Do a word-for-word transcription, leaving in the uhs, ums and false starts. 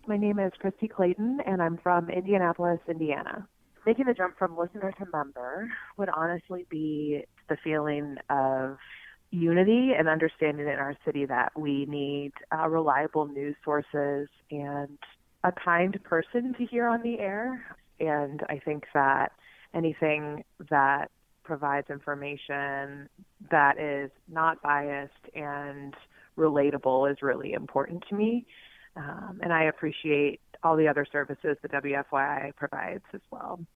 My name is Christy Clayton, and I'm from Indianapolis, Indiana. Making the jump from listener to member would honestly be the feeling of unity and understanding in our city that we need uh, reliable news sources and a kind person to hear on the air. And I think that anything that provides information that is not biased and relatable is really important to me. Um, and I appreciate all the other services that W F Y I provides as well.